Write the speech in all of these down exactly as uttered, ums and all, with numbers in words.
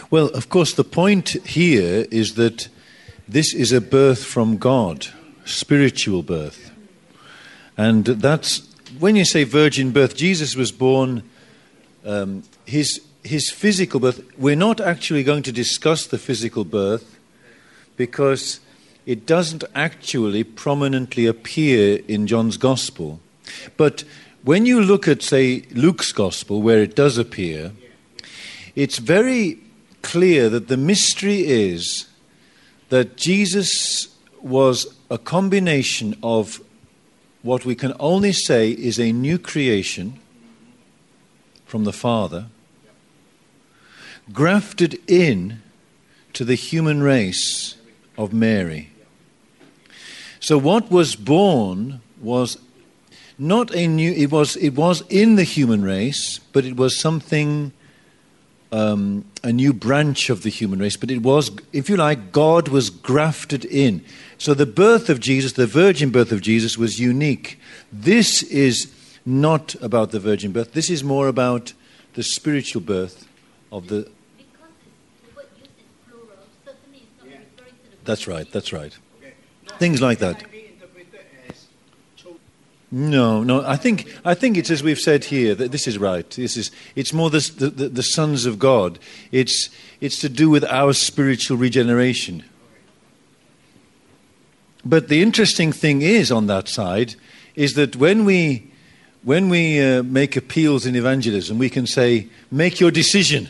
Well, of course, the point here is that this is a birth from God, spiritual birth. And that's, when you say virgin birth, Jesus was born, um, his, his physical birth, we're not actually going to discuss the physical birth because it doesn't actually prominently appear in John's Gospel. But when you look at, say, Luke's Gospel, where it does appear, it's very clear that the mystery is that Jesus was a combination of what we can only say is a new creation from the Father, grafted in to the human race of Mary. So what was born was not a new, it was, it was in the human race, but it was something, um, a new branch of the human race. But it was, if you like, God was grafted in. So the birth of Jesus, the virgin birth of Jesus, was unique. This is not about the virgin birth. This is more about the spiritual birth of the... Because the word used is plural, certainly it's not referring to the... That's right, that's right. Things like that. Can I be interpreted as children? No, no. I think I think it's as we've said here that this is right. This is it's more the the, the, the sons of God. It's it's to do with our spiritual regeneration. But the interesting thing is on that side is that when we when we uh, make appeals in evangelism, we can say, "Make your decision."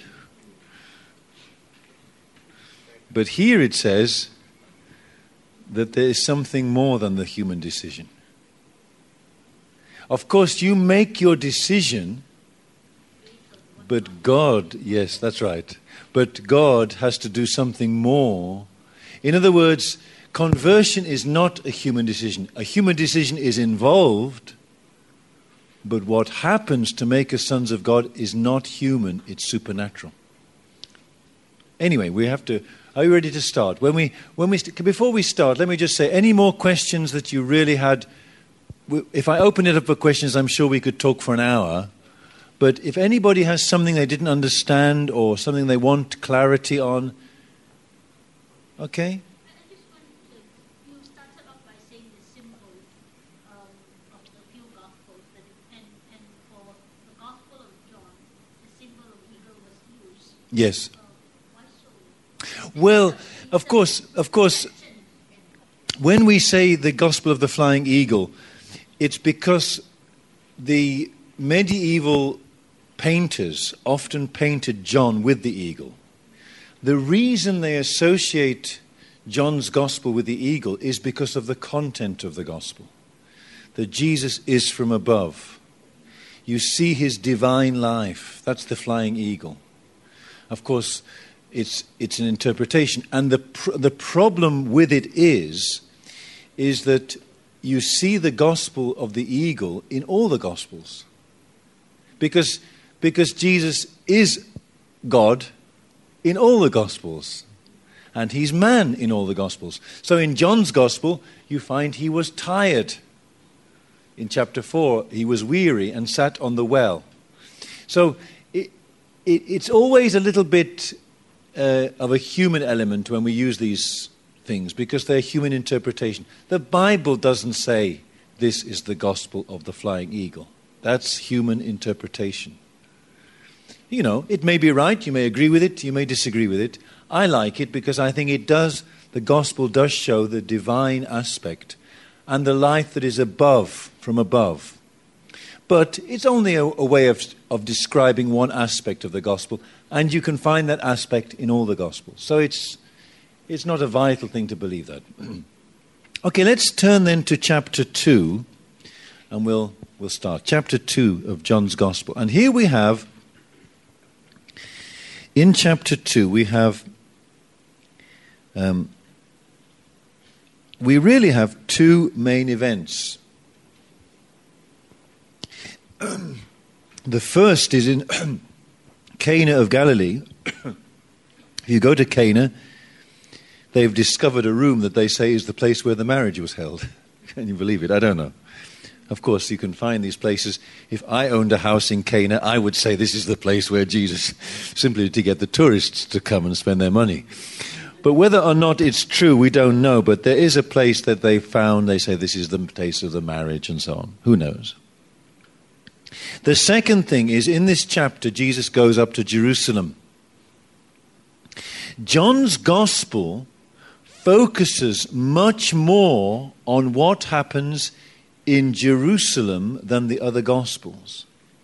But here it says that there is something more than the human decision. Of course, you make your decision, but God, yes, that's right, but God has to do something more. In other words, conversion is not a human decision. A human decision is involved, but what happens to make us sons of God is not human, it's supernatural. Anyway, we have to... Are you ready to start? When we, when we, before we start, let me just say, any more questions that you really had? If I open it up for questions, I'm sure we could talk for an hour. But if anybody has something they didn't understand or something they want clarity on, okay? I just wanted to, you started off by saying the symbol um, of the few Gospels, that it, and, and for the Gospel of John, the symbol of eagle was used. Yes. Uh, Well, of course, of course, when we say the Gospel of the Flying Eagle, it's because the medieval painters often painted John with the eagle. The reason they associate John's Gospel with the eagle is because of the content of the Gospel. That Jesus is from above. You see his divine life. That's the flying eagle. Of course, It's it's an interpretation, and the pr- the problem with it is, is that you see the gospel of the eagle in all the gospels, because because Jesus is God in all the gospels, and he's man in all the gospels. So in John's gospel, you find he was tired. In chapter four, he was weary and sat on the well. So it, it it's always a little bit. Uh, of a human element when we use these things because they're human interpretation. The Bible doesn't say this is the gospel of the flying eagle. That's human interpretation. You know, it may be right, you may agree with it, you may disagree with it. I like it because I think it does, the gospel does show the divine aspect and the life that is above, from above. But it's only a, a way of, of describing one aspect of the gospel, and you can find that aspect in all the gospels. So it's it's not a vital thing to believe that. Okay, let's turn then to chapter two, and we'll we'll start. Chapter two of John's Gospel. And here we have, in chapter two, we have, um, we really have two main events. The first is in Cana of Galilee. If you go to Cana, they've discovered a room that they say is the place where the marriage was held. Can you believe it? I don't know. Of course, you can find these places. If I owned a house in Cana, I would say this is the place where Jesus, simply to get the tourists to come and spend their money. But whether or not it's true, we don't know. But there is a place that they found. They say this is the place of the marriage and so on. Who knows? The second thing is, in this chapter, Jesus goes up to Jerusalem. John's Gospel focuses much more on what happens in Jerusalem than the other Gospels.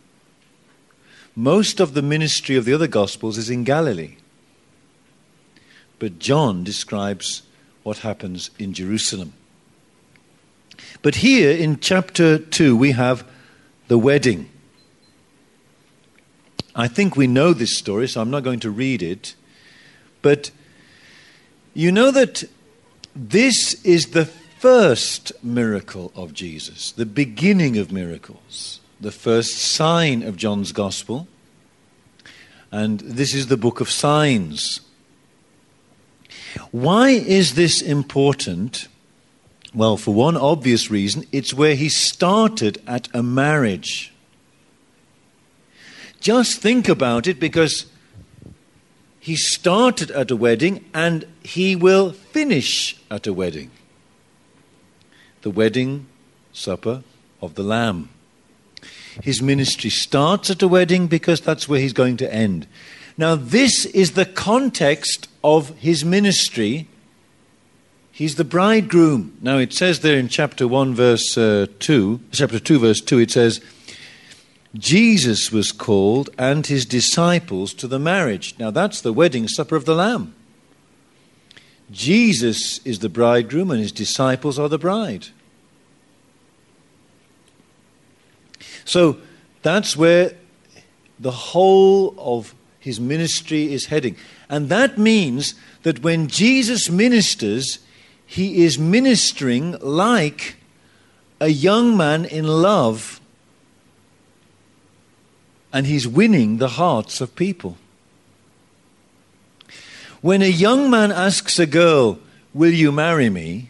Most of the ministry of the other Gospels is in Galilee. But John describes what happens in Jerusalem. But here in chapter two we have the wedding. I think we know this story, so I'm not going to read it. But you know that this is the first miracle of Jesus, the beginning of miracles, the first sign of John's Gospel. And this is the book of signs. Why is this important? Well, for one obvious reason, it's where he started at a marriage. Just think about it, because he started at a wedding and he will finish at a wedding. The wedding supper of the Lamb. His ministry starts at a wedding because that's where he's going to end. Now, this is the context of his ministry. He's the bridegroom. Now, it says there in chapter one, verse uh, two, chapter two, verse two, it says, Jesus was called and his disciples to the marriage. Now, that's the wedding supper of the Lamb. Jesus is the bridegroom and his disciples are the bride. So that's where the whole of his ministry is heading. And that means that when Jesus ministers, he is ministering like a young man in love, and he's winning the hearts of people. When a young man asks a girl, "Will you marry me?"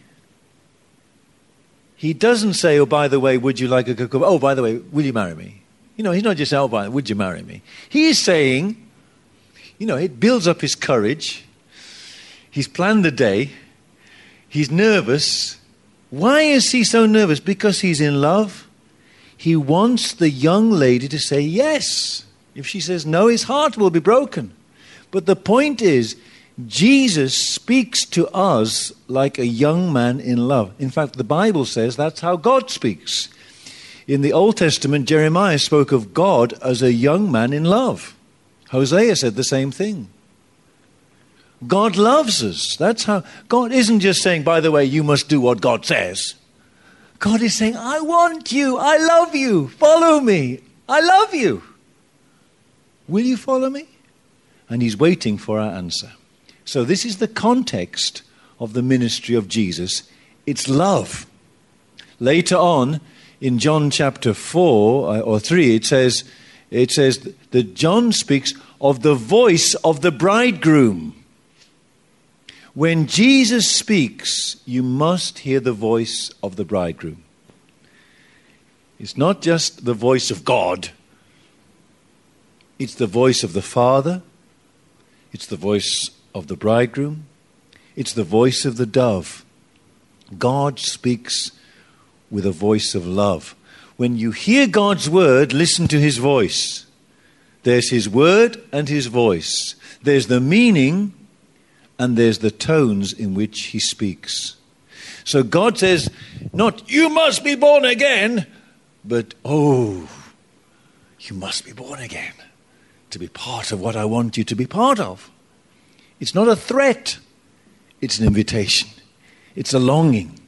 he doesn't say, "Oh, by the way, would you like a cup of... Oh, by the way, will you marry me?" You know, he's not just saying, "Oh, by the way, would you marry me?" He is saying, you know, it builds up his courage. He's planned the day. He's nervous. Why is he so nervous? Because he's in love. He wants the young lady to say yes. If she says no, his heart will be broken. But the point is, Jesus speaks to us like a young man in love. In fact, the Bible says that's how God speaks. In the Old Testament, Jeremiah spoke of God as a young man in love. Hosea said the same thing. God loves us. That's how. God isn't just saying, by the way, you must do what God says. God is saying, I want you. I love you. Follow me. I love you. Will you follow me? And he's waiting for our answer. So this is the context of the ministry of Jesus. It's love. Later on, in John chapter four or three, it says, it says that John speaks of the voice of the bridegroom. When Jesus speaks, you must hear the voice of the bridegroom. It's not just the voice of God. It's the voice of the Father. It's the voice of the bridegroom. It's the voice of the dove. God speaks with a voice of love. When you hear God's word, listen to his voice. There's his word and his voice. There's the meaning and there's the tones in which he speaks. So God says, not, you must be born again, but, oh, you must be born again to be part of what I want you to be part of. It's not a threat. It's an invitation. It's a longing.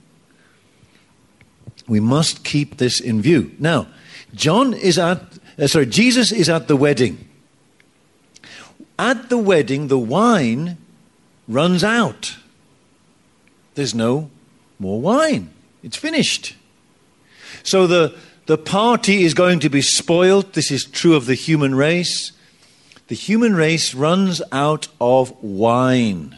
We must keep this in view. Now, John is at, uh, sorry, Jesus is at the wedding. At the wedding, the wine runs out. There's no more wine. It's finished. So the, the party is going to be spoiled. This is true of the human race. The human race runs out of wine.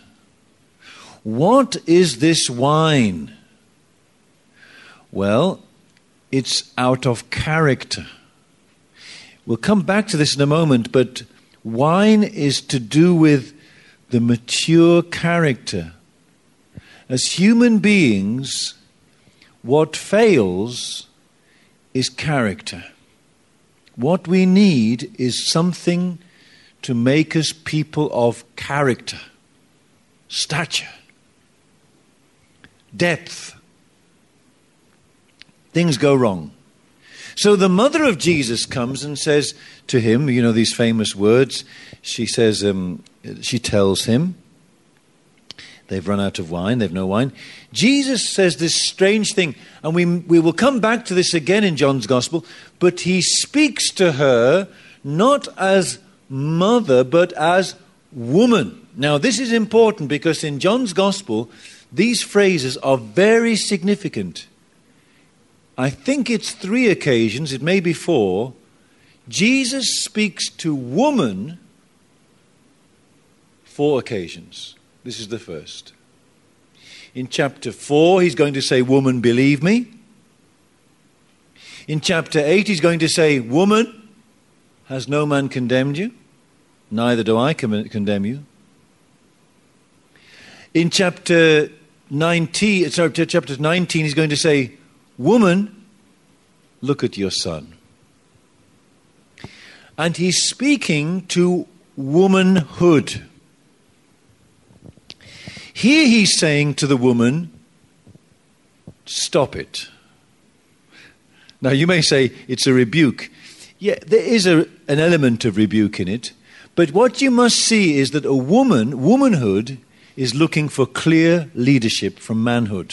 What is this wine? Well, it's out of character. We'll come back to this in a moment, but wine is to do with the mature character. As human beings, what fails is character. What we need is something to make us people of character, stature, depth. Things go wrong. So the mother of Jesus comes and says to him, you know these famous words, she says, um, she tells him, they've run out of wine, they've no wine. Jesus says this strange thing, and we, we will come back to this again in John's Gospel, but he speaks to her not as mother, but as woman. Now this is important because in John's Gospel, these phrases are very significant. I think it's three occasions, it may be four. Jesus speaks to woman four occasions. This is the first. In chapter four, he's going to say, woman, believe me. In chapter eight, he's going to say, woman, has no man condemned you? Neither do I condemn you. In chapter nineteen, sorry, chapter nineteen, he's going to say, woman, look at your son. And he's speaking to womanhood. Here he's saying to the woman, stop it. Now you may say it's a rebuke. Yeah, there is a, an element of rebuke in it. But what you must see is that a woman, womanhood, is looking for clear leadership from manhood.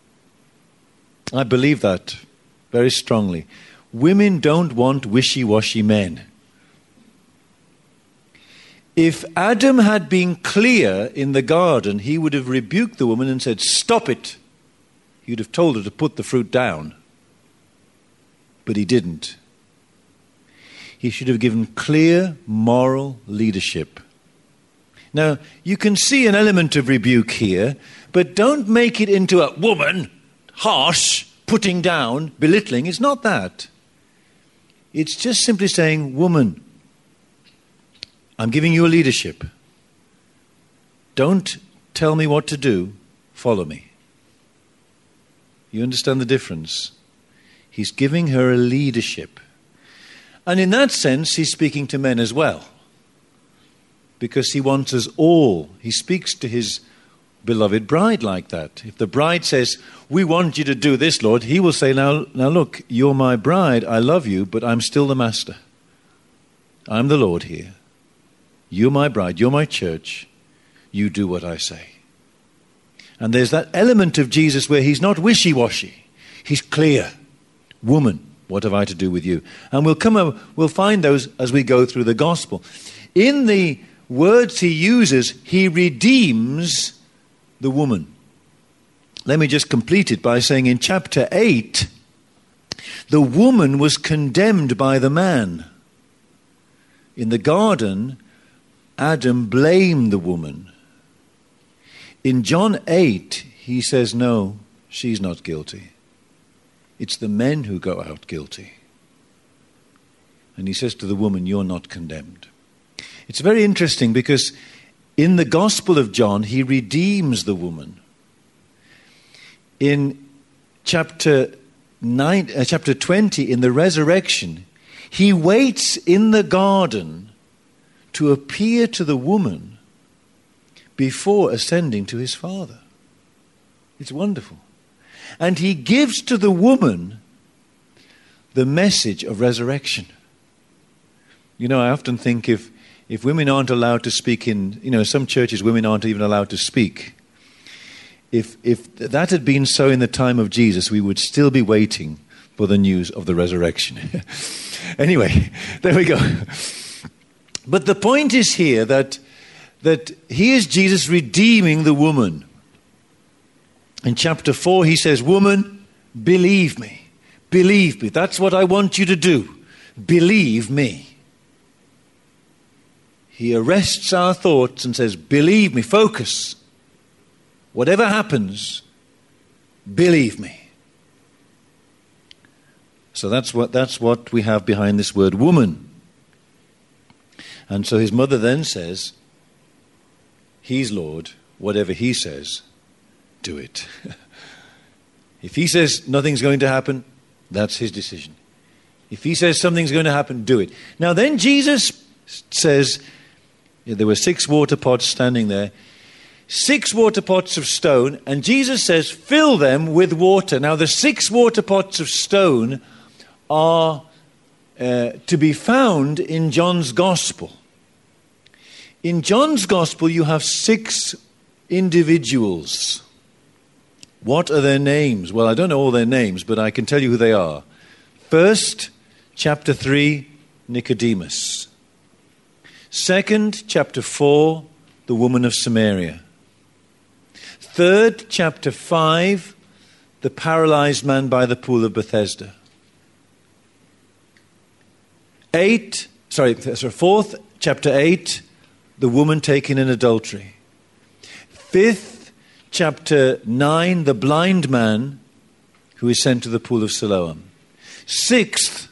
I believe that very strongly. Women don't want wishy-washy men. If Adam had been clear in the garden, he would have rebuked the woman and said, stop it. He would have told her to put the fruit down. But he didn't. He should have given clear moral leadership. Now, you can see an element of rebuke here, but don't make it into a woman, harsh, putting down, belittling. It's not that. It's just simply saying, woman, I'm giving you a leadership. Don't tell me what to do. Follow me. You understand the difference? He's giving her a leadership. And in that sense, he's speaking to men as well. Because he wants us all. He speaks to his beloved bride like that. If the bride says, we want you to do this, Lord, he will say, now, now look, you're my bride, I love you, but I'm still the master. I'm the Lord here. You're my bride, you're my church. You do what I say. And there's that element of Jesus where he's not wishy-washy. He's clear. Woman, what have I to do with you? And we'll come up, we'll find those as we go through the gospel. In the words he uses, he redeems the woman. Let me just complete it by saying in chapter eight, the woman was condemned by the man. In the garden, Adam blamed the woman. In John eight, he says, no, she's not guilty. It's the men who go out guilty. And he says to the woman, you're not condemned. It's very interesting because in the Gospel of John, he redeems the woman. In chapter nine, uh, chapter twenty, in the resurrection, he waits in the garden to appear to the woman before ascending to his Father. It's wonderful. And he gives to the woman the message of resurrection. You know, I often think if, if women aren't allowed to speak in, you know, some churches women aren't even allowed to speak. If, if that had been so in the time of Jesus, we would still be waiting for the news of the resurrection. Anyway, there we go. But the point is here that, that here's Jesus redeeming the woman. In chapter four, he says, woman, believe me. Believe me. That's what I want you to do. Believe me. He arrests our thoughts and says, believe me. Focus. Whatever happens, believe me. So that's what, that's what we have behind this word woman. And so his mother then says, he's Lord, whatever he says, do it. If he says nothing's going to happen, that's his decision. If he says something's going to happen, do it. Now then Jesus says, there were six water pots standing there, six water pots of stone, and Jesus says, fill them with water. Now the six water pots of stone are uh, to be found in John's Gospel. In John's Gospel you have six individuals. What are their names? Well, I don't know all their names, but I can tell you who they are. First, chapter three, Nicodemus. Second, chapter four, the woman of Samaria. Third, chapter five, the paralyzed man by the pool of Bethesda. Eight, sorry, sorry, fourth, chapter eight, the woman taken in adultery. Fifth, chapter nine, the blind man who is sent to the pool of Siloam. Sixth,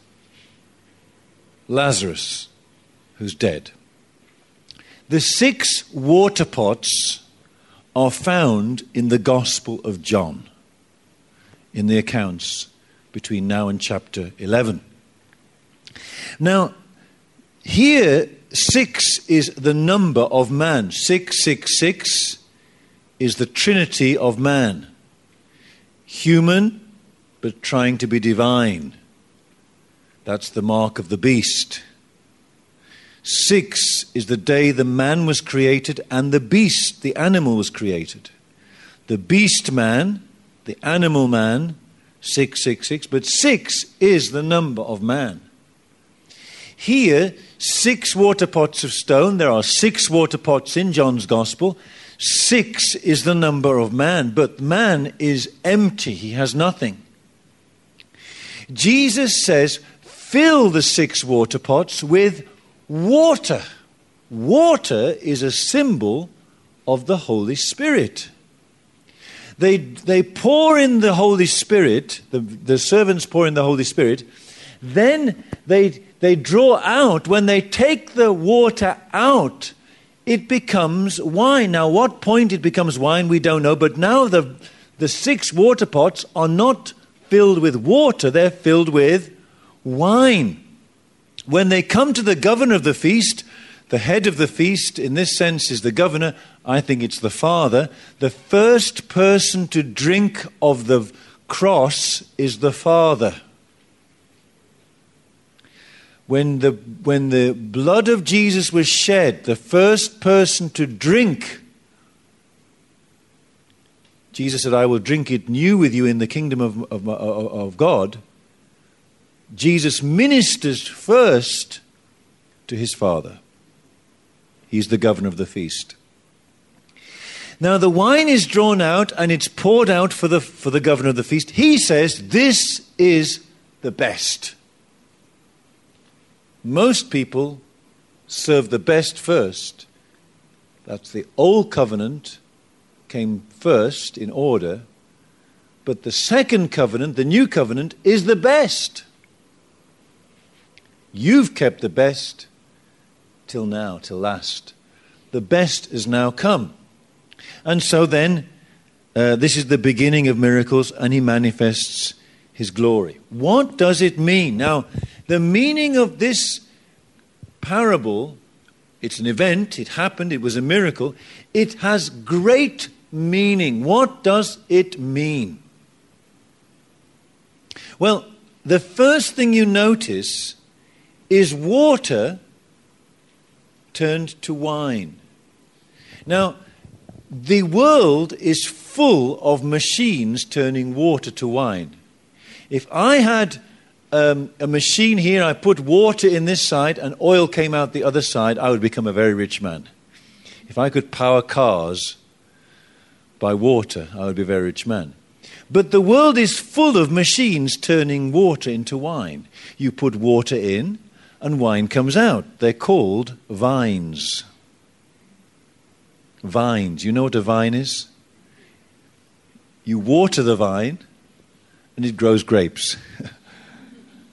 Lazarus, who's dead. The six water pots are found in the Gospel of John, in the accounts between now and chapter eleven. Now, here, six is the number of man. Six, six, six is the trinity of man. Human, but trying to be divine. That's the mark of the beast. Six is the day the man was created and the beast, the animal, was created. The beast man, the animal man, six, six, six. But six is the number of man. Here, six water pots of stone. There are six water pots in John's Gospel. Six is the number of man, but man is empty. He has nothing. Jesus says, fill the six water pots with water. Water is a symbol of the Holy Spirit. They, they pour in the Holy Spirit, the, the servants pour in the Holy Spirit, then they, they draw out, when they take the water out, it becomes wine. Now, what point it becomes wine, we don't know, but now the, the six water pots are not filled with water, they're filled with wine. When they come to the governor of the feast, the head of the feast in this sense is the governor, I think it's the father. The first person to drink of the cross is the father. When the, when the blood of Jesus was shed, the first person to drink, Jesus said, I will drink it new with you in the kingdom of, of, of God. Jesus ministers first to his Father. He's the governor of the feast. Now the wine is drawn out and it's poured out for the, for the governor of the feast. He says, this is the best. Most people serve the best first. That's the old covenant came first in order. But the second covenant, the new covenant, is the best. You've kept the best till now, till last. The best has now come. And so then, uh, this is the beginning of miracles, and he manifests his glory. What does it mean? Now, the meaning of this parable, it's an event, it happened, it was a miracle. It has great meaning. What does it mean? Well, the first thing you notice is water turned to wine. Now, the world is full of machines turning water to wine. If I had um, a machine here, I put water in this side and oil came out the other side, I would become a very rich man. If I could power cars by water, I would be a very rich man. But the world is full of machines turning water into wine. You put water in, and wine comes out. They're called vines. Vines. You know what a vine is? You water the vine and it grows grapes.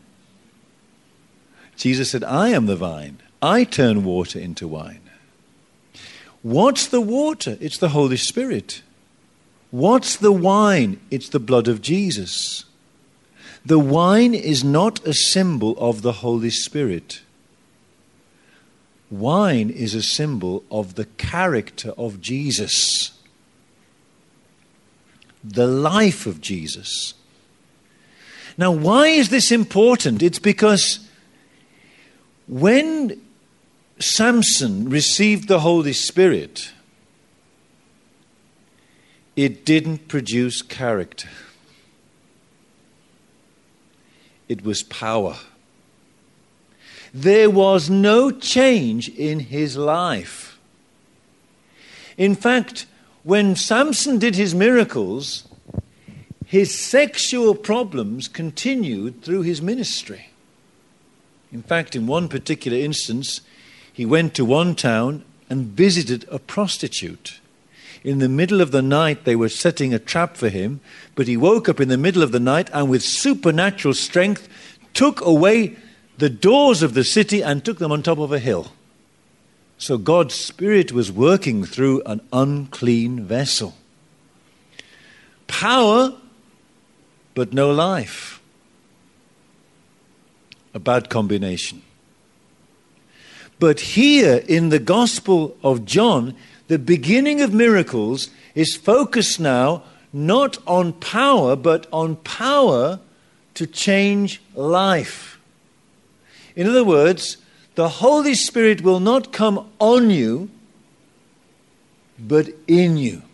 Jesus said, I am the vine. I turn water into wine. What's the water? It's the Holy Spirit. What's the wine? It's the blood of Jesus. The wine is not a symbol of the Holy Spirit. Wine is a symbol of the character of Jesus, the life of Jesus. Now, why is this important? It's because when Samson received the Holy Spirit, it didn't produce character. It was power. There was no change in his life. In fact, when Samson did his miracles, his sexual problems continued through his ministry. In fact, in one particular instance, he went to one town and visited a prostitute. In the middle of the night, they were setting a trap for him, but he woke up in the middle of the night and with supernatural strength took away the doors of the city and took them on top of a hill. So God's Spirit was working through an unclean vessel. Power, but no life. A bad combination. But here in the Gospel of John, the beginning of miracles is focused now not on power, but on power to change life. In other words, the Holy Spirit will not come on you, but in you.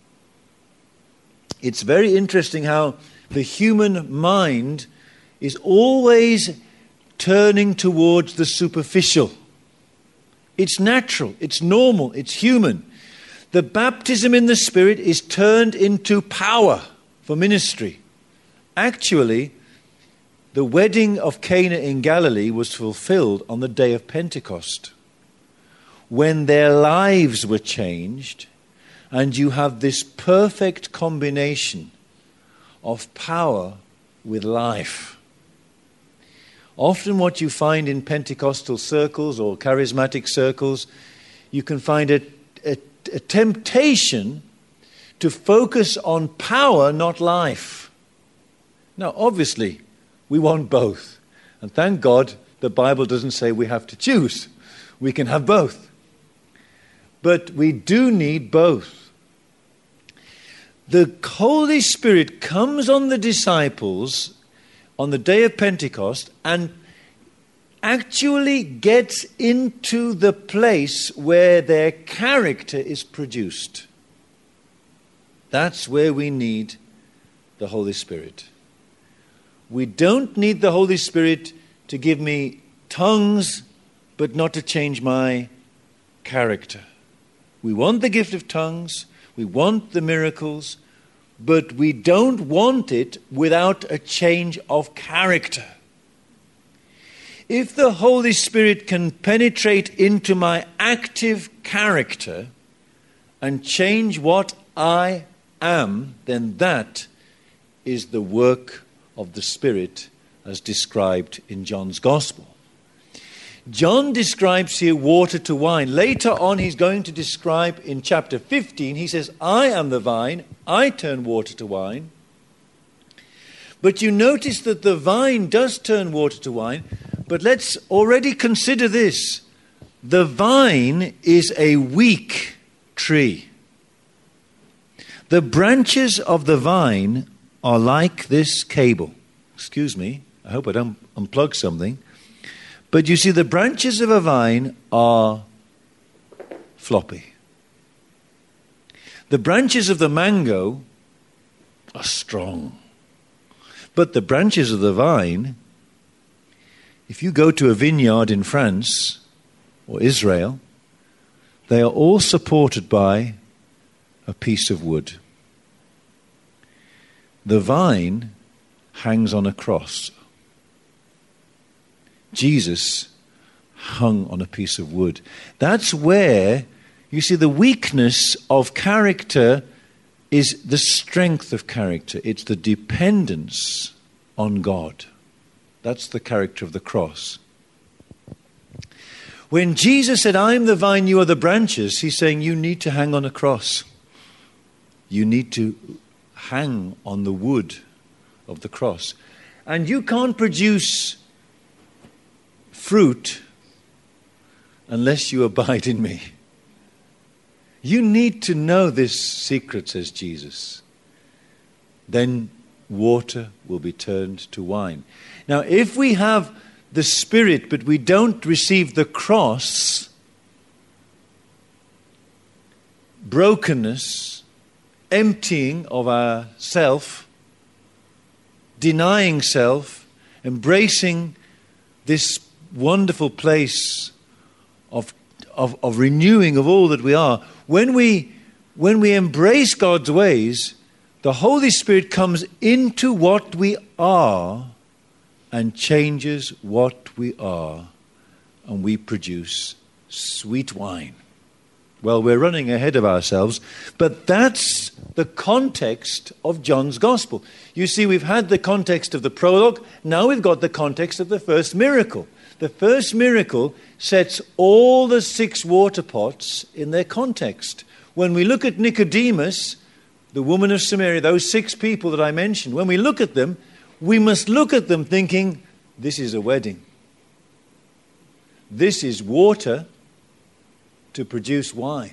It's very interesting how the human mind is always turning towards the superficial. It's natural, it's normal, it's human. The baptism in the Spirit is turned into power for ministry. Actually, the wedding of Cana in Galilee was fulfilled on the day of Pentecost, when their lives were changed, and you have this perfect combination of power with life. Often what you find in Pentecostal circles or charismatic circles, you can find a, a, a temptation to focus on power, not life. Now, obviously, we want both. And thank God the Bible doesn't say we have to choose. We can have both. But we do need both. The Holy Spirit comes on the disciples on the day of Pentecost and actually gets into the place where their character is produced. That's where we need the Holy Spirit. We don't need the Holy Spirit to give me tongues, but not to change my character. We want the gift of tongues, we want the miracles, but we don't want it without a change of character. If the Holy Spirit can penetrate into my active character and change what I am, then that is the work of the Spirit as described in John's Gospel. John describes here water to wine. Later on he's going to describe in chapter fifteen, he says, I am the vine, I turn water to wine. But you notice that the vine does turn water to wine, but let's already consider this. The vine is a weak tree. The branches of the vine are like this cable. Excuse me, I hope I don't unplug something. But you see, the branches of a vine are floppy. The branches of the mango are strong. But the branches of the vine, if you go to a vineyard in France or Israel, they are all supported by a piece of wood. The vine hangs on a cross. Jesus hung on a piece of wood. That's where, you see, the weakness of character is the strength of character. It's the dependence on God. That's the character of the cross. When Jesus said, I am the vine, you are the branches, he's saying you need to hang on a cross. You need to hang on the wood of the cross. And you can't produce fruit unless you abide in me. You need to know this secret, says Jesus. Then water will be turned to wine. Now, if we have the Spirit, but we don't receive the cross, brokenness, emptying of our self, denying self, embracing this wonderful place of, of, of renewing of all that we are, when we, when we embrace God's ways, the Holy Spirit comes into what we are and changes what we are, and we produce sweet wine. Well, we're running ahead of ourselves, but that's the context of John's Gospel. You see, we've had the context of the prologue, now we've got the context of the first miracle. The first miracle sets all the six water pots in their context. When we look at Nicodemus, the woman of Samaria, those six people that I mentioned, when we look at them, we must look at them thinking, this is a wedding. This is water to produce wine.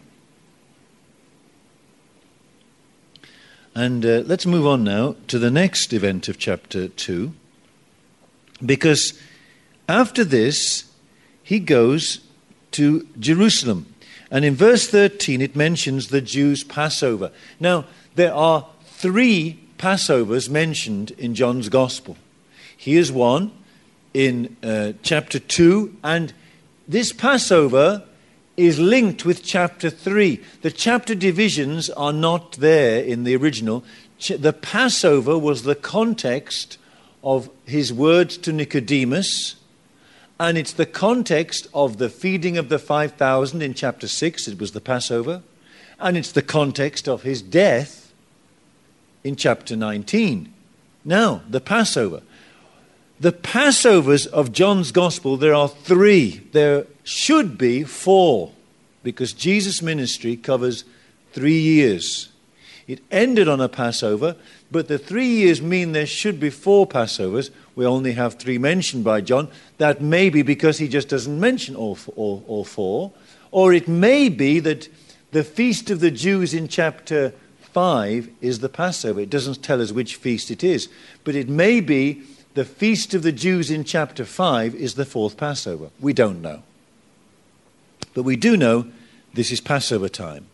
And uh, let's move on now to the next event of chapter two. Because after this, he goes to Jerusalem. And in verse thirteen, it mentions the Jews' Passover. Now, there are three Passovers mentioned in John's Gospel. Here's one in uh, chapter two, and this Passover is linked with chapter three. The chapter divisions are not there in the original. Ch- the Passover was the context of his words to Nicodemus, and it's the context of the feeding of the five thousand in chapter six. It was the Passover. And it's the context of his death in chapter nineteen. Now, the Passover. The Passovers of John's Gospel, there are three. There should be four, because Jesus' ministry covers three years. It ended on a Passover, but the three years mean there should be four Passovers. We only have three mentioned by John. That may be because he just doesn't mention all, all, all four. Or it may be that the feast of the Jews in chapter five is the Passover. It doesn't tell us which feast it is. But it may be the feast of the Jews in chapter five is the fourth Passover. We don't know. But we do know this is Passover time.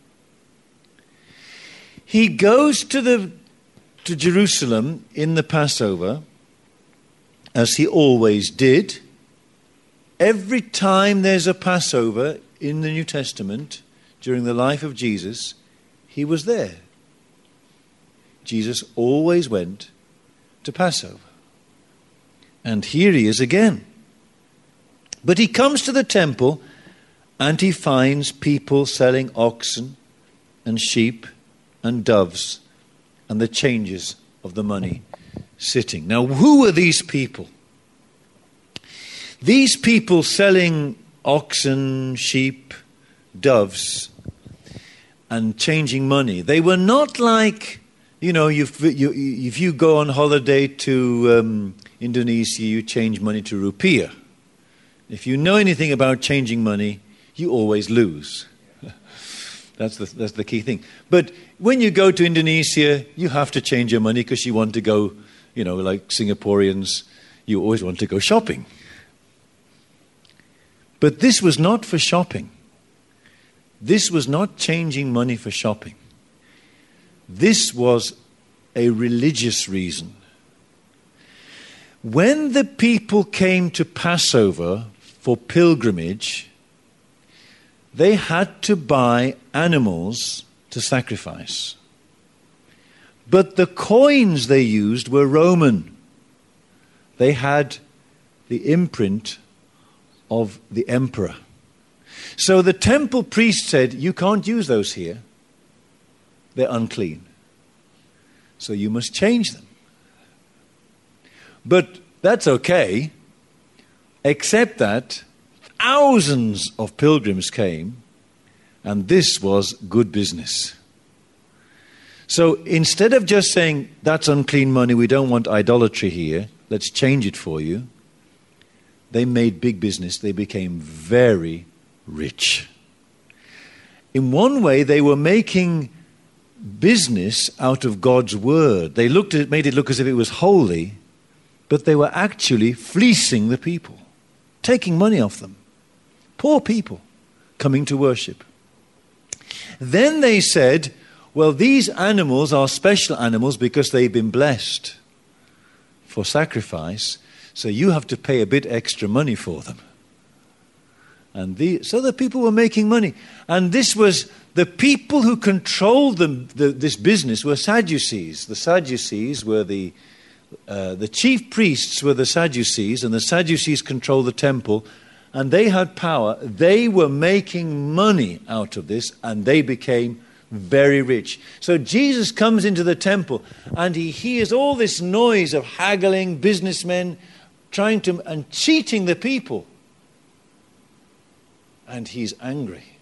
He goes to the to Jerusalem in the Passover, as he always did. Every time there's a Passover in the New Testament, during the life of Jesus, he was there. Jesus always went to Passover. And here he is again. But he comes to the temple and he finds people selling oxen and sheep and doves and the changes of the money sitting. Now, who are these people? These people selling oxen, sheep, doves, and changing money, they were not like, you know, you, you, if you go on holiday to um, Indonesia, you change money to rupiah. If you know anything about changing money, you always lose. That's the, that's the key thing. But when you go to Indonesia, you have to change your money because you want to go, you know, like Singaporeans, you always want to go shopping. But this was not for shopping. This was not changing money for shopping. This was a religious reason. When the people came to Passover for pilgrimage, they had to buy animals to sacrifice. But the coins they used were Roman. They had the imprint of the emperor. So the temple priest said, you can't use those here. They're unclean. So you must change them. But that's okay, except that thousands of pilgrims came, and this was good business. So instead of just saying, that's unclean money, we don't want idolatry here, let's change it for you, they made big business. They became very rich. In one way, they were making business out of God's word. They looked at it, made it look as if it was holy, but they were actually fleecing the people, taking money off them. Poor people coming to worship. Then they said, well, these animals are special animals because they've been blessed for sacrifice, so you have to pay a bit extra money for them. And the, so the people were making money. And this was, the people who controlled them, the, this business were Sadducees. The Sadducees were the, uh, the chief priests were the Sadducees, and the Sadducees controlled the temple, and they had power. They were making money out of this, and they became very rich. So Jesus comes into the temple, and he hears all this noise of haggling businessmen trying to, and cheating the people. And he's angry.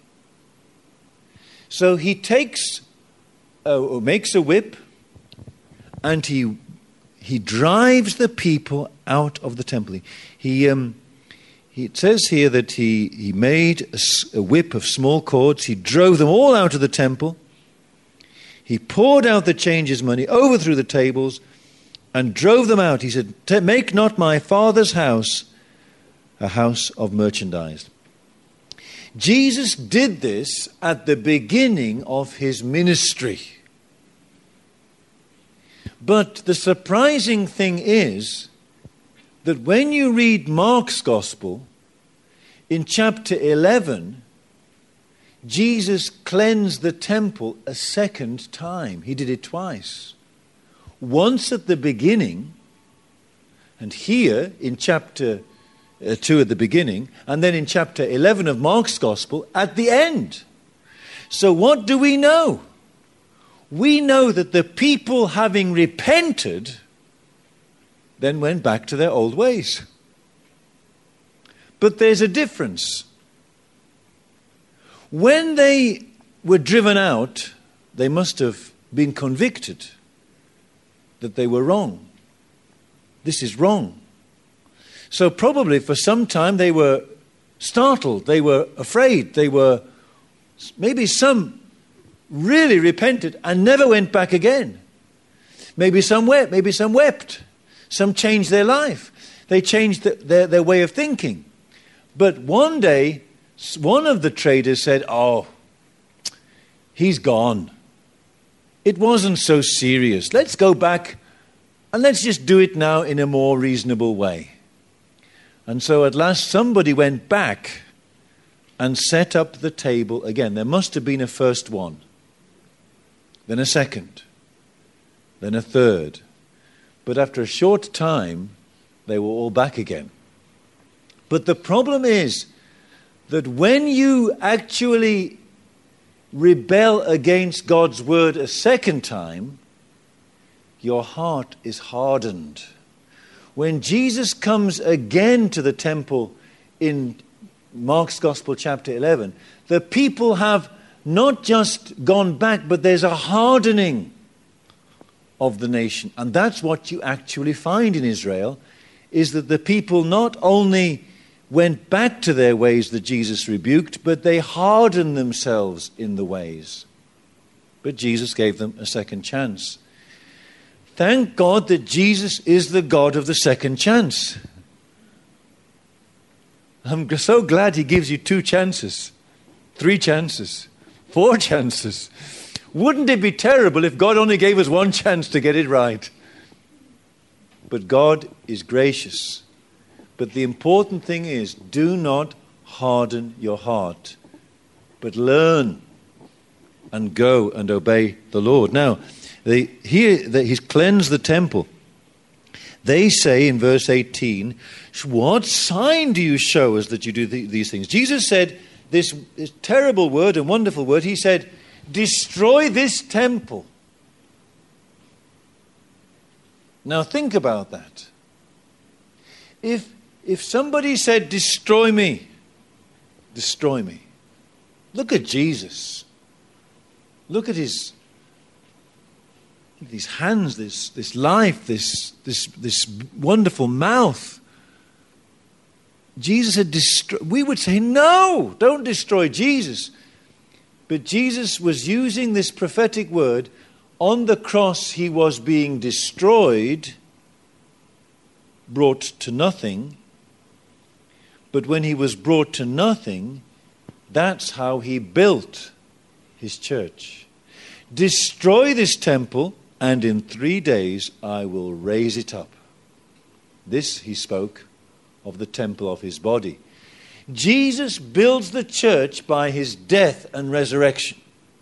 So he takes, uh, or makes a whip, and he he drives the people out of the temple. He, um, he it says here that he he made a, a whip of small cords. He drove them all out of the temple. He poured out the changers' money, overthrew the tables, and drove them out. He said, "Make not my Father's house a house of merchandise." Jesus did this at the beginning of his ministry. But the surprising thing is that when you read Mark's Gospel, in chapter eleven, Jesus cleansed the temple a second time. He did it twice. Once at the beginning, and here in chapter Uh, two at the beginning, and then in chapter eleven of Mark's Gospel at the end. So what do we know? We know that the people, having repented, then went back to their old ways. But there's a difference. When they were driven out, they must have been convicted that they were wrong. This is wrong. So probably for some time they were startled, they were afraid, they were, maybe some really repented and never went back again. Maybe some wept, maybe some wept. Some changed their life. They changed the, their, their way of thinking. But one day, one of the traders said, "Oh, he's gone. It wasn't so serious. Let's go back and let's just do it now in a more reasonable way." And so at last somebody went back and set up the table again. There must have been a first one, then a second, then a third. But after a short time, they were all back again. But the problem is that when you actually rebel against God's word a second time, your heart is hardened. When Jesus comes again to the temple in Mark's Gospel chapter eleven, the people have not just gone back, but there's a hardening of the nation. And that's what you actually find in Israel, is that the people not only went back to their ways that Jesus rebuked, but they hardened themselves in the ways. But Jesus gave them a second chance. Thank God that Jesus is the God of the second chance. I'm so glad he gives you two chances, three chances, four chances. Wouldn't it be terrible if God only gave us one chance to get it right? But God is gracious. But the important thing is, do not harden your heart, but learn and go and obey the Lord. Now, They, here that he's cleansed the temple. They say in verse eighteen, "What sign do you show us that you do the, these things?" Jesus said this, this terrible word and wonderful word. He said, "Destroy this temple." Now think about that. If if somebody said, "Destroy me," destroy me. Look at Jesus. Look at his, these hands, this, this life, this, this, this wonderful mouth. Jesus had destroyed. We would say, no, don't destroy Jesus. But Jesus was using this prophetic word. On the cross he was being destroyed, brought to nothing. But when he was brought to nothing, that's how he built his church. Destroy this temple, and in three days I will raise it up. This he spoke of the temple of his body. Jesus builds the church by his death and resurrection.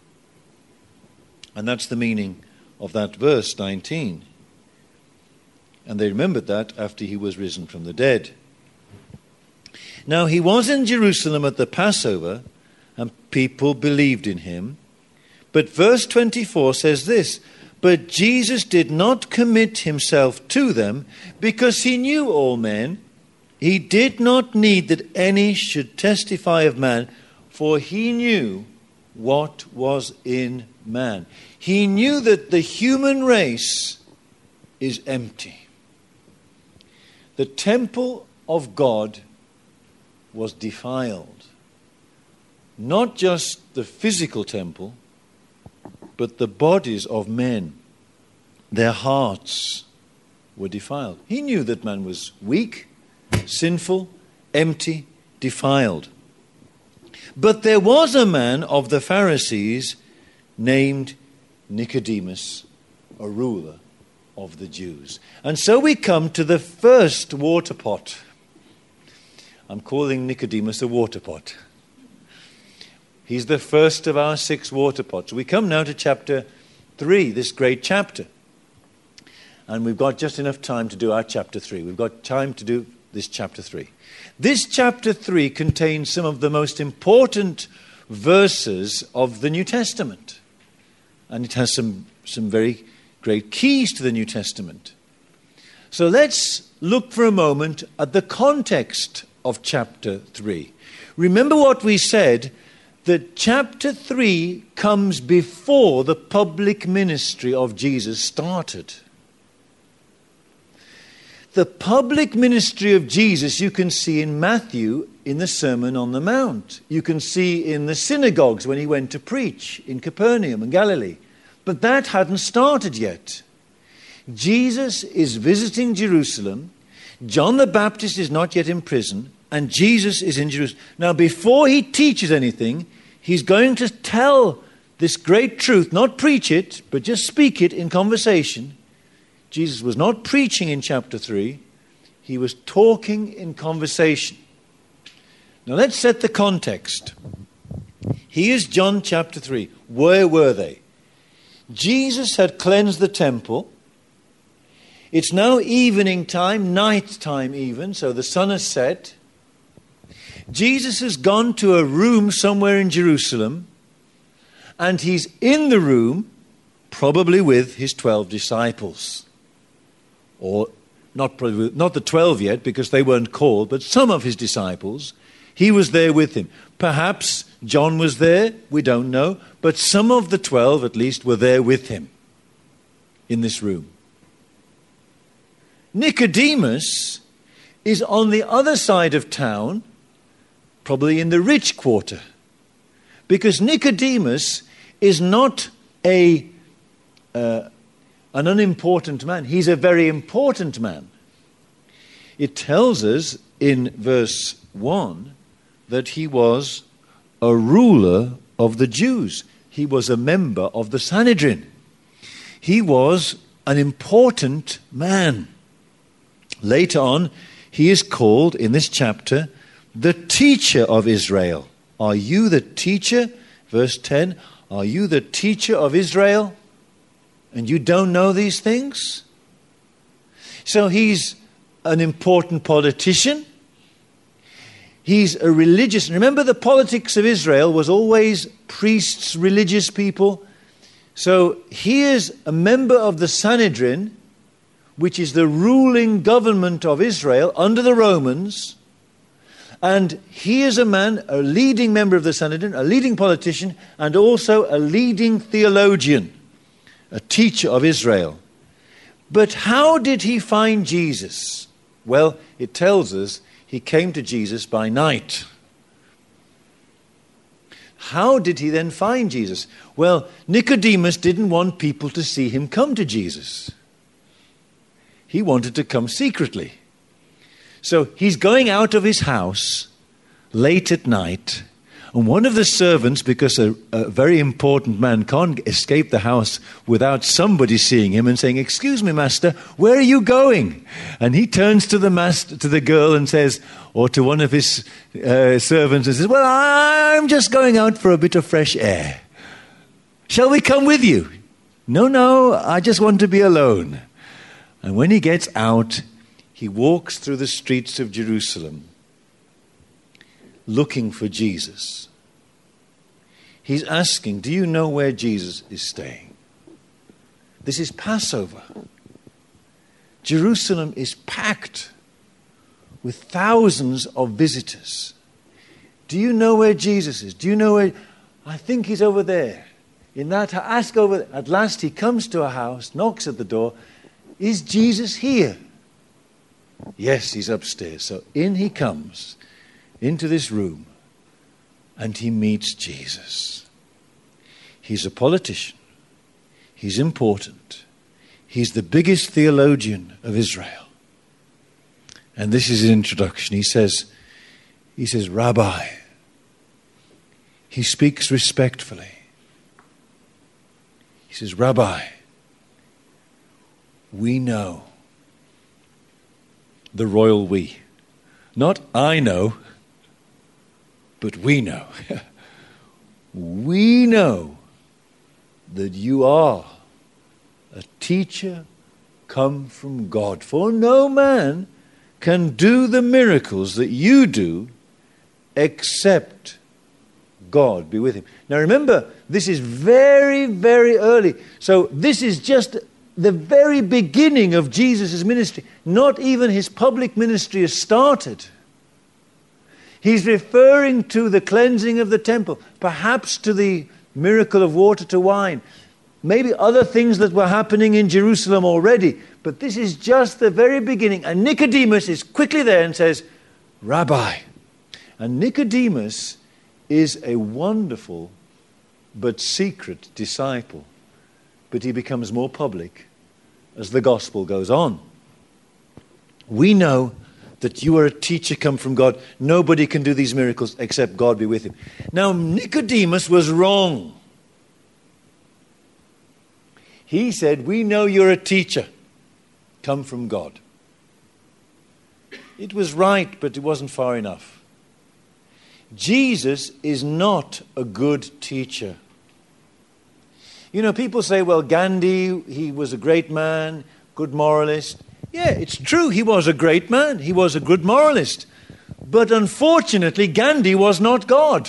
And that's the meaning of that verse nineteen. And they remembered that after he was risen from the dead. Now he was in Jerusalem at the Passover, and people believed in him. But verse twenty-four says this, but Jesus did not commit himself to them, because he knew all men. He did not need that any should testify of man, for he knew what was in man. He knew that the human race is empty. The temple of God was defiled. Not just the physical temple, but the bodies of men. Their hearts were defiled. He knew that man was weak, sinful, empty, defiled. But there was a man of the Pharisees named Nicodemus, a ruler of the Jews. And so we come to the first water pot. I'm calling Nicodemus a water pot. He's the first of our six water pots. We come now to chapter three, this great chapter. And we've got just enough time to do our chapter three. We've got time to do this chapter three. This chapter three contains some of the most important verses of the New Testament. And it has some, some very great keys to the New Testament. So let's look for a moment at the context of chapter three. Remember what we said, that chapter three comes before the public ministry of Jesus started. The public ministry of Jesus you can see in Matthew in the Sermon on the Mount. You can see in the synagogues when he went to preach in Capernaum and Galilee. But that hadn't started yet. Jesus is visiting Jerusalem. John the Baptist is not yet in prison. And Jesus is in Jerusalem. Now, before he teaches anything, he's going to tell this great truth, not preach it, but just speak it in conversation. Jesus was not preaching in chapter three. He was talking in conversation. Now, let's set the context. Here's John chapter three. Where were they? Jesus had cleansed the temple. It's now evening time, night time even, so the sun has set. Jesus has gone to a room somewhere in Jerusalem, and he's in the room, probably with his twelve disciples. Or not probably, not the twelve yet, because they weren't called, but some of his disciples. He was there with him. Perhaps John was there, we don't know, but some of the twelve at least were there with him in this room. Nicodemus is on the other side of town, probably in the rich quarter, because Nicodemus is not a uh, an unimportant man. He's a very important man. It tells us in verse one that he was a ruler of the Jews. He was a member of the Sanhedrin. He was an important man. Later on, he is called in this chapter the teacher of Israel. Are you the teacher? Verse ten, are you the teacher of Israel? And you don't know these things? So he's an important politician. He's a religious. Remember, the politics of Israel was always priests, religious people. So he is a member of the Sanhedrin, which is the ruling government of Israel under the Romans. And he is a man, a leading member of the Sanhedrin, a leading politician, and also a leading theologian, a teacher of Israel. But how did he find Jesus? Well, it tells us he came to Jesus by night. How did he then find Jesus? Well, Nicodemus didn't want people to see him come to Jesus. He wanted to come secretly. So he's going out of his house late at night, and one of the servants, because a, a very important man can't escape the house without somebody seeing him and saying, "Excuse me, master, where are you going?" And he turns to the master, to the girl, and says, or to one of his uh, servants, and says, "Well, I'm just going out for a bit of fresh air. Shall we come with you?" "No, no, I just want to be alone." And when he gets out, he walks through the streets of Jerusalem looking for Jesus. He's asking, "Do you know where Jesus is staying?" This is Passover. Jerusalem is packed with thousands of visitors. "Do you know where Jesus is? Do you know where?" "I think he's over there. In that, ask over there." At last he comes to a house, knocks at the door. "Is Jesus here?" "Yes, he's upstairs." So in he comes into this room, and he meets Jesus. He's a politician. He's important. He's the biggest theologian of Israel. And this is his introduction. He says, he says, "Rabbi." He speaks respectfully. He says, "Rabbi, we know." The royal we. Not I know, but we know. We know that you are a teacher come from God. For no man can do the miracles that you do except God be with him. Now remember, this is very, very early. So this is just the very beginning of Jesus' ministry. Not even his public ministry has started. He's referring to the cleansing of the temple, perhaps to the miracle of water to wine, maybe other things that were happening in Jerusalem already. But this is just the very beginning. And Nicodemus is quickly there and says, "Rabbi." And Nicodemus is a wonderful but secret disciple. But he becomes more public as the gospel goes on. We know that you are a teacher come from God. Nobody can do these miracles except God be with him. Now, Nicodemus was wrong. He said, "We know you're a teacher come from God." It was right, but it wasn't far enough. Jesus is not a good teacher. You know, people say, well, Gandhi, he was a great man, good moralist. Yeah, it's true, he was a great man. He was a good moralist. But unfortunately, Gandhi was not God.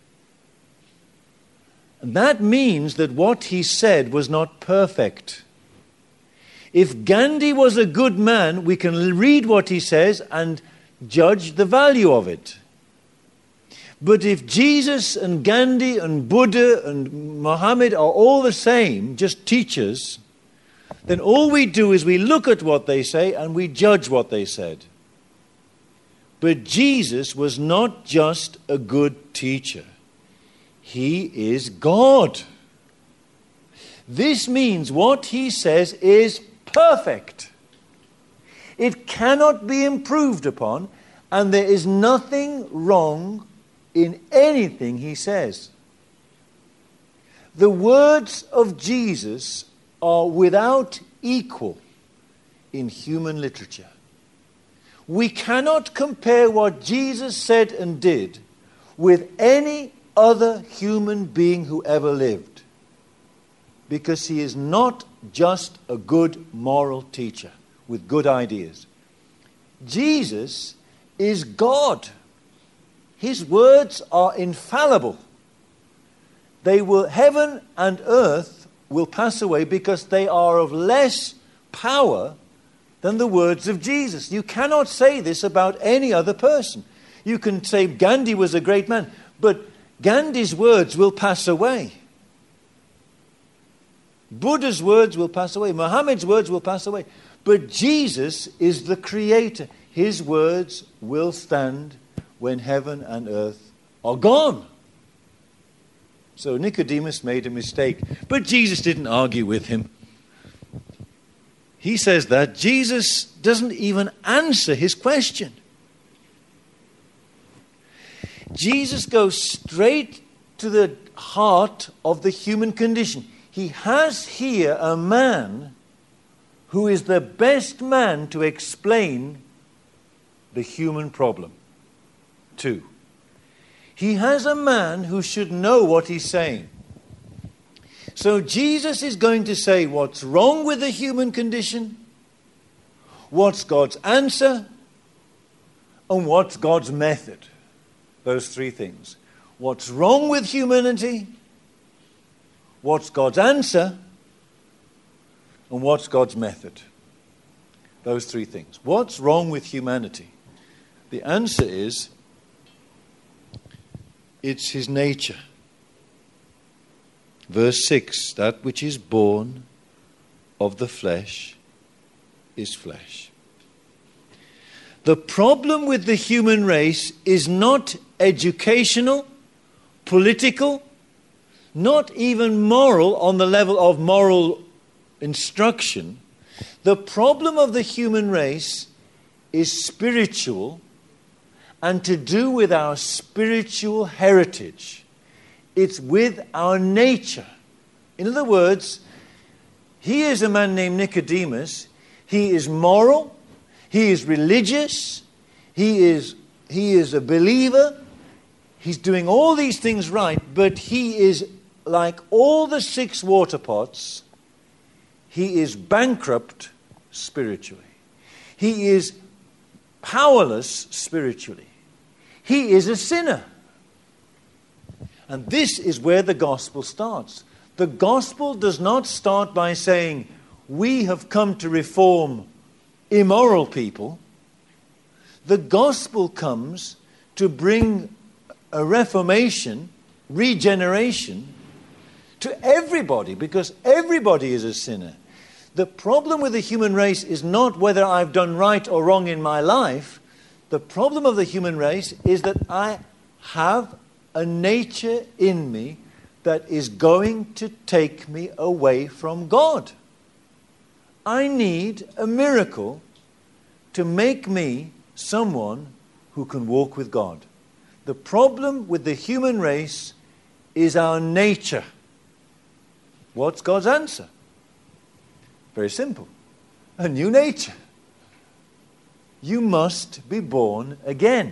And that means that what he said was not perfect. If Gandhi was a good man, we can read what he says and judge the value of it. But if Jesus and Gandhi and Buddha and Muhammad are all the same, just teachers, then all we do is we look at what they say and we judge what they said. But Jesus was not just a good teacher. He is God. This means what he says is perfect. It cannot be improved upon, and there is nothing wrong in anything he says. The words of Jesus are without equal in human literature. We cannot compare what Jesus said and did with any other human being who ever lived, because he is not just a good moral teacher with good ideas. Jesus is God. His words are infallible. They will, heaven and earth will pass away because they are of less power than the words of Jesus. You cannot say this about any other person. You can say Gandhi was a great man, but Gandhi's words will pass away. Buddha's words will pass away. Muhammad's words will pass away. But Jesus is the creator. His words will stand when heaven and earth are gone. So Nicodemus made a mistake. But Jesus didn't argue with him. He says that Jesus doesn't even answer his question. Jesus goes straight to the heart of the human condition. He has here a man who is the best man to explain the human problem. Two, he has a man who should know what he's saying. So Jesus is going to say what's wrong with the human condition, what's God's answer, and what's God's method. Those three things. What's wrong with humanity, what's God's answer, and what's God's method. Those three things. What's wrong with humanity? The answer is, it's his nature. Verse six, that which is born of the flesh is flesh. The problem with the human race is not educational, political, not even moral on the level of moral instruction. The problem of the human race is spiritual and to do with our spiritual heritage. It's with our nature. In other words, he is a man named Nicodemus. He is moral. He is religious. He is, he is a believer. He's doing all these things right, but he is like all the six water pots. He is bankrupt spiritually. He is powerless spiritually. He is a sinner. And this is where the gospel starts. The gospel does not start by saying, we have come to reform immoral people. The gospel comes to bring a reformation, regeneration, to everybody, because everybody is a sinner. The problem with the human race is not whether I've done right or wrong in my life. The problem of the human race is that I have a nature in me that is going to take me away from God. I need a miracle to make me someone who can walk with God. The problem with the human race is our nature. What's God's answer? Very simple. A new nature. You must be born again,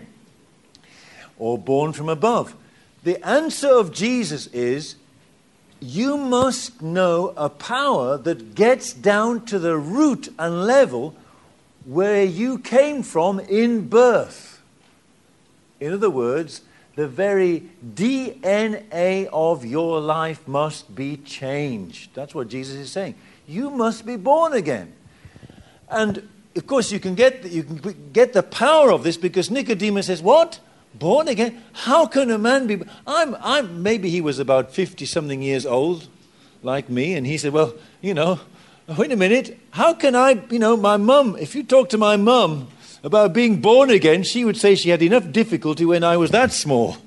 or born from above. The answer of Jesus is, you must know a power that gets down to the root and level where you came from in birth. In other words, the very D N A of your life must be changed. That's what Jesus is saying. You must be born again. And of course you can get you can get the power of this because Nicodemus says, what? Born again? How can a man be? I'm, I'm, maybe he was about fifty-something years old, like me, and he said, well, you know, wait a minute, how can I, you know, my mum, if you talk to my mum about being born again, she would say she had enough difficulty when I was that small.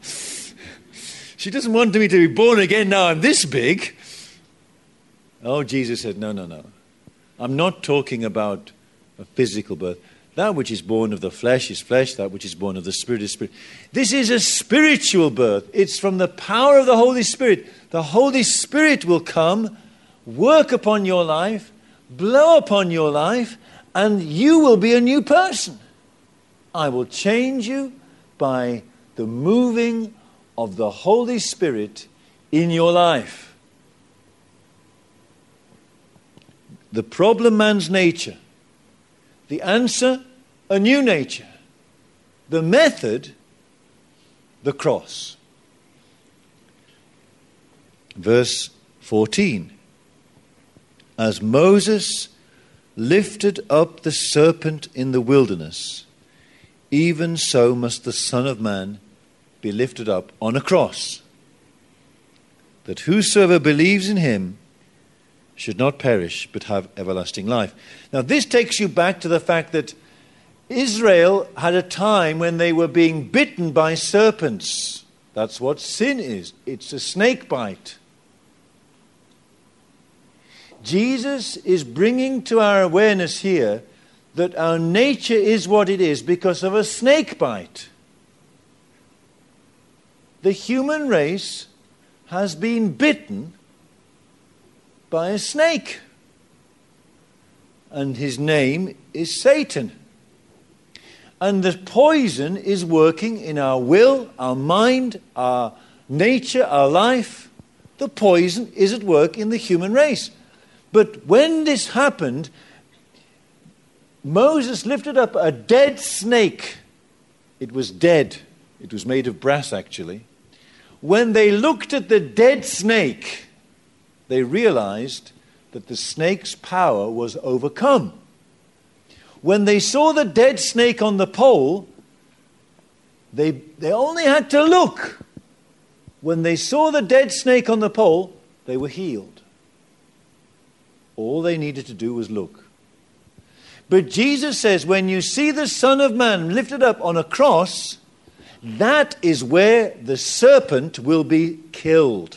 She doesn't want me to be born again now I'm this big. Oh, Jesus said, no, no, no. I'm not talking about a physical birth. That which is born of the flesh is flesh. That which is born of the Spirit is spirit. This is a spiritual birth. It's from the power of the Holy Spirit. The Holy Spirit will come, work upon your life, blow upon your life, and you will be a new person. I will change you by the moving of the Holy Spirit in your life. The problem, man's nature. The answer, a new nature. The method, the cross. Verse fourteen. As Moses lifted up the serpent in the wilderness, even so must the Son of Man be lifted up on a cross, that whosoever believes in him should not perish but have everlasting life. Now this takes you back to the fact that Israel had a time when they were being bitten by serpents. That's what sin is. It's a snake bite. Jesus is bringing to our awareness here that our nature is what it is because of a snake bite. The human race has been bitten by a snake. And his name is Satan. And the poison is working in our will, our mind, our nature, our life. The poison is at work in the human race. But when this happened, Moses lifted up a dead snake. It was dead. It was made of brass, actually. When they looked at the dead snake, they realized that the snake's power was overcome. When they saw the dead snake on the pole, they, they only had to look. When they saw the dead snake on the pole, they were healed. All they needed to do was look. But Jesus says, when you see the Son of Man lifted up on a cross, that is where the serpent will be killed.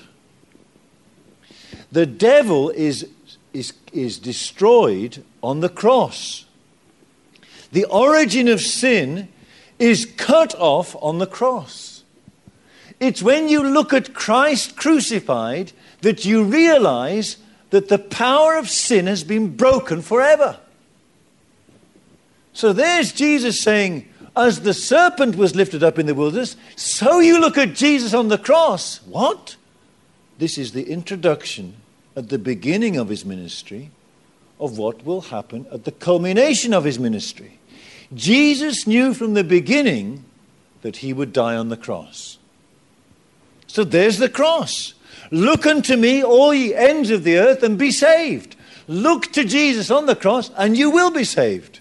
The devil is, is, is destroyed on the cross. The origin of sin is cut off on the cross. It's when you look at Christ crucified that you realize that the power of sin has been broken forever. So there's Jesus saying, as the serpent was lifted up in the wilderness, so you look at Jesus on the cross. What? This is the introduction at the beginning of his ministry of what will happen at the culmination of his ministry. Jesus knew from the beginning that he would die on the cross. So there's the cross. Look unto me, all ye ends of the earth, and be saved. Look to Jesus on the cross, and you will be saved.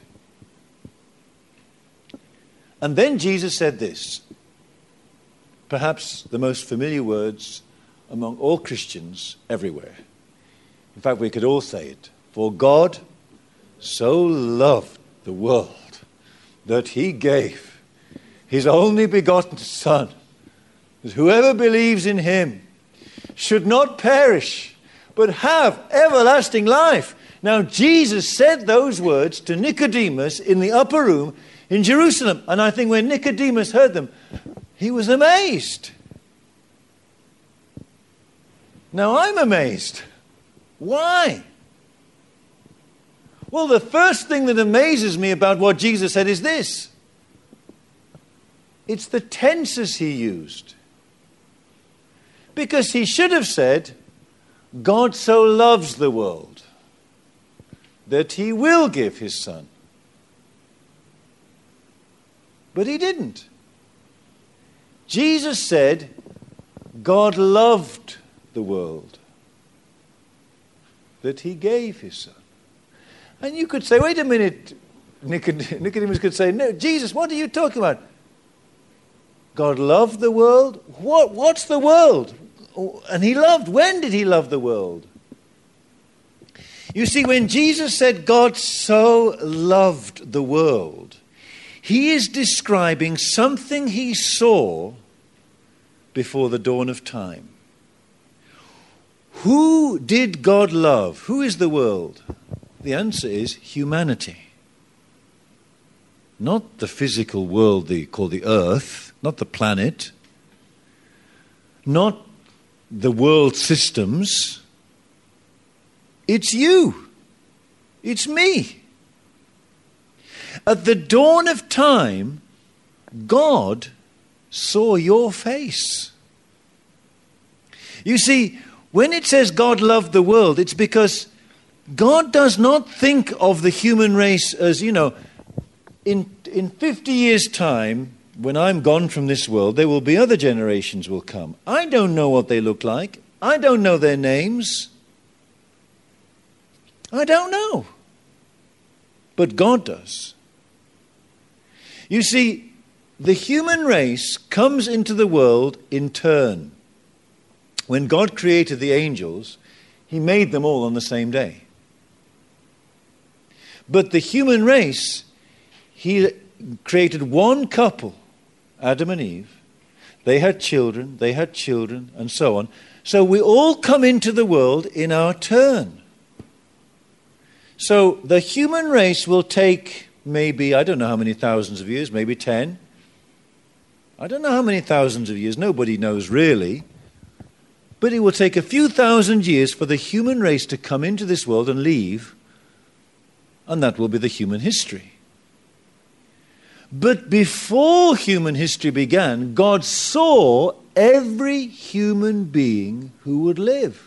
And then Jesus said this, perhaps the most familiar words among all Christians everywhere. In fact, we could all say it. For God so loved the world that he gave his only begotten Son, that whoever believes in him should not perish, but have everlasting life. Now, Jesus said those words to Nicodemus in the upper room in Jerusalem. And I think when Nicodemus heard them, he was amazed. Now, I'm amazed. Why? Well, the first thing that amazes me about what Jesus said is this. It's the tenses he used. Because he should have said, God so loves the world that he will give his Son. But he didn't. Jesus said, God loved the world that he gave his Son. And you could say, wait a minute, Nicodemus could say, no, Jesus, what are you talking about? God loved the world? What? What's the world? And he loved, when did he love the world? You see, when Jesus said God so loved the world, he is describing something he saw before the dawn of time. Who did God love? Who is the world? The answer is humanity. Not the physical world they call the earth, not the planet, not the world systems. It's you. It's me. At the dawn of time, God saw your face. You see, when it says God loved the world, it's because God does not think of the human race as, you know, in, in fifty years' time, when I'm gone from this world, there will be other generations will come. I don't know what they look like. I don't know their names. I don't know. But God does. You see, the human race comes into the world in turn. When God created the angels, he made them all on the same day. But the human race, he created one couple, Adam and Eve. They had children, they had children, and so on. So we all come into the world in our turn. So the human race will take maybe, I don't know how many thousands of years, maybe ten. I don't know how many thousands of years, nobody knows really. But it will take a few thousand years for the human race to come into this world and leave, and that will be the human history. But before human history began, God saw every human being who would live.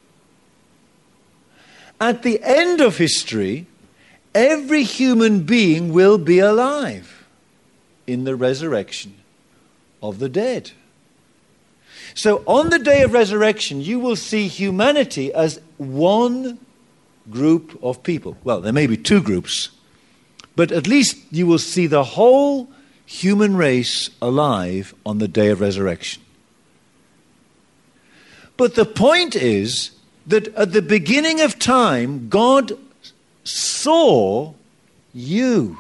At the end of history, every human being will be alive in the resurrection of the dead. So on the day of resurrection, you will see humanity as one group of people. Well, there may be two groups, but at least you will see the whole human race alive on the day of resurrection. But the point is that at the beginning of time, God saw you.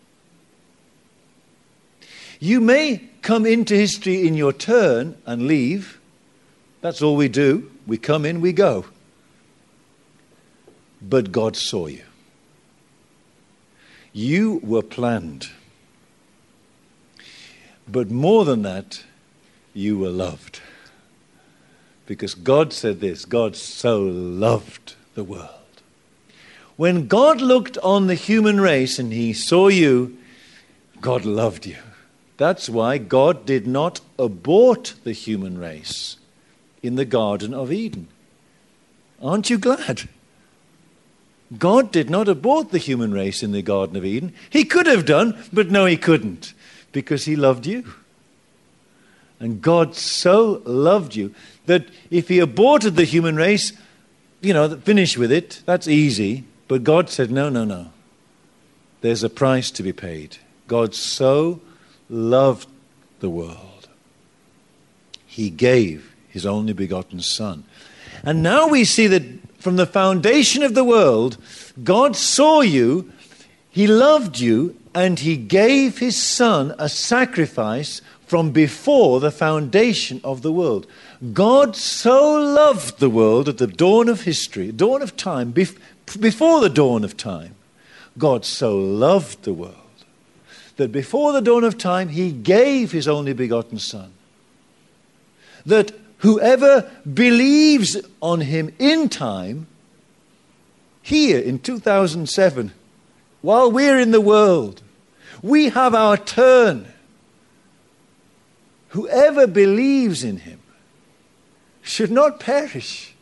You may come into history in your turn and leave. That's all we do. We come in, we go. But God saw you. You were planned. But more than that, you were loved. Because God said this, God so loved the world. When God looked on the human race and he saw you, God loved you. That's why God did not abort the human race in the Garden of Eden. Aren't you glad? God did not abort the human race in the Garden of Eden. He could have done, but no, he couldn't, because he loved you. And God so loved you that if he aborted the human race, you know, finish with it, that's easy. But God said, no, no, no. There's a price to be paid. God so loved the world. He gave his only begotten Son. And now we see that from the foundation of the world, God saw you, he loved you, and he gave his Son a sacrifice from before the foundation of the world. God so loved the world at the dawn of history, dawn of time, bef- before the dawn of time. God so loved the world that before the dawn of time, he gave his only begotten Son. That whoever believes on him in time, here in two thousand seven, while we're in the world, we have our turn. Whoever believes in him should not perish,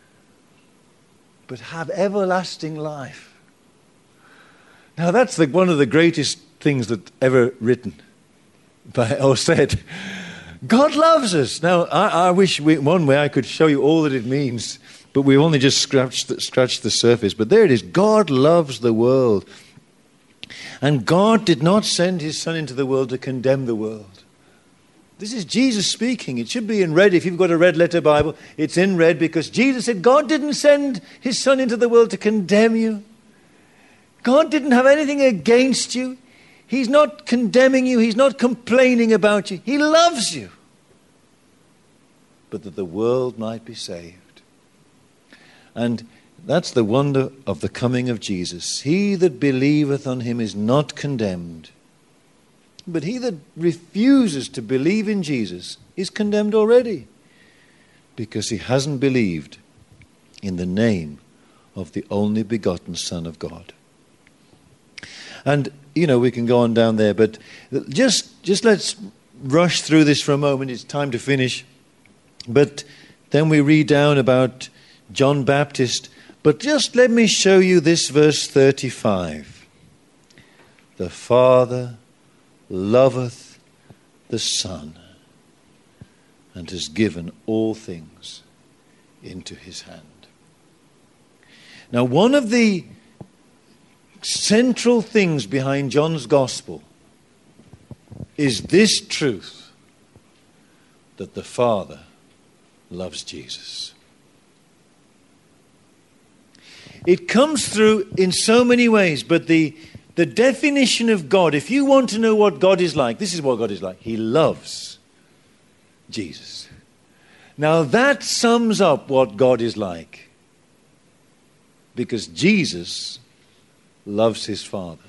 but have everlasting life. Now that's the, one of the greatest things that ever written by, or said. God loves us. Now, I, I wish we, one way I could show you all that it means, but we've only just scratched the, scratched the surface. But there it is. God loves the world. And God did not send his Son into the world to condemn the world. This is Jesus speaking. It should be in red. If you've got a red letter Bible, it's in red because Jesus said God didn't send his Son into the world to condemn you. God didn't have anything against you. He's not condemning you. He's not complaining about you. He loves you. But that the world might be saved. And that's the wonder of the coming of Jesus. He that believeth on him is not condemned. But he that refuses to believe in Jesus is condemned already. Because he hasn't believed in the name of the only begotten Son of God. And, you know, we can go on down there, but just just let's rush through this for a moment. It's time to finish. But then we read down about John Baptist. But just let me show you this verse thirty-five. The Father loveth the Son and has given all things into his hand. Now, one of the central things behind John's Gospel is this truth, that the Father loves Jesus. It comes through in so many ways, but the, the definition of God, if you want to know what God is like, this is what God is like. He loves Jesus. Now that sums up what God is like, because Jesus loves his Father.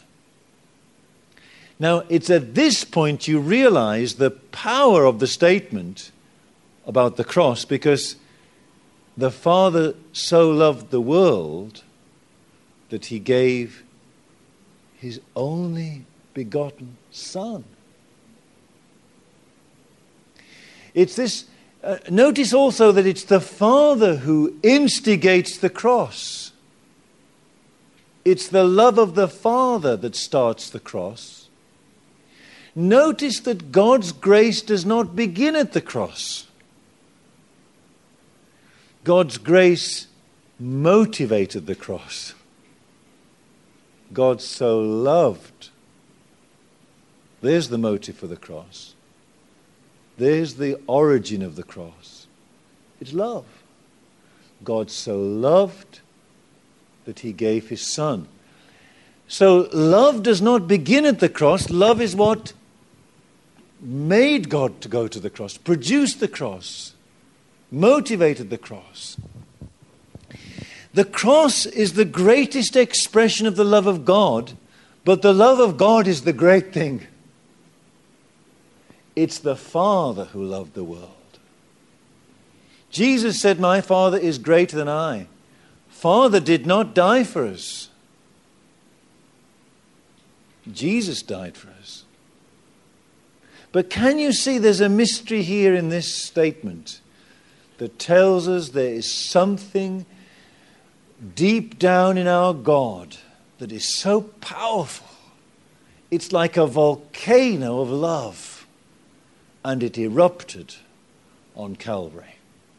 Now, it's at this point you realize the power of the statement about the cross, because the Father so loved the world that he gave his only begotten Son. It's this, uh, notice also that it's the Father who instigates the cross. It's the love of the Father that starts the cross. Notice that God's grace does not begin at the cross. God's grace motivated the cross. God so loved. There's the motive for the cross. There's the origin of the cross. It's love. God so loved that he gave his Son. So love does not begin at the cross. Love is what made God to go to the cross, produced the cross, motivated the cross. The cross is the greatest expression of the love of God, but the love of God is the great thing. It's the Father who loved the world. Jesus said, "My Father is greater than I." Father did not die for us. Jesus died for us. But can you see there's a mystery here in this statement that tells us there is something deep down in our God that is so powerful. It's like a volcano of love, and it erupted on Calvary.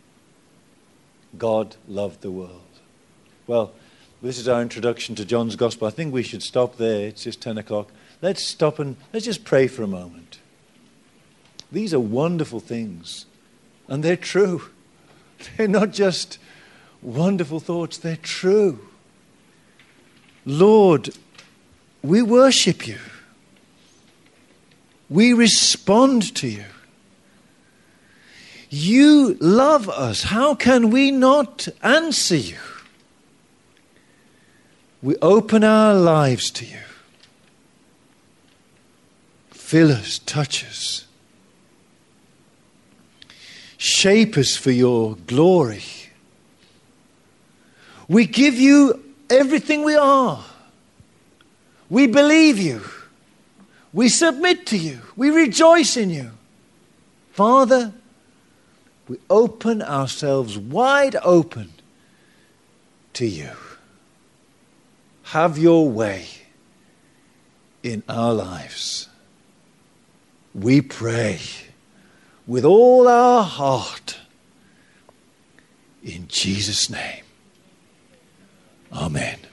God loved the world. Well, this is our introduction to John's Gospel. I think we should stop there. It's just ten o'clock. Let's stop and let's just pray for a moment. These are wonderful things, and they're true. They're not just wonderful thoughts, they're true. Lord, we worship you. We respond to you. You love us. How can we not answer you? We open our lives to you. Fill us, touch us. Shape us for your glory. We give you everything we are. We believe you. We submit to you. We rejoice in you. Father, we open ourselves wide open to you. Have your way in our lives. We pray with all our heart in Jesus' name. Amen.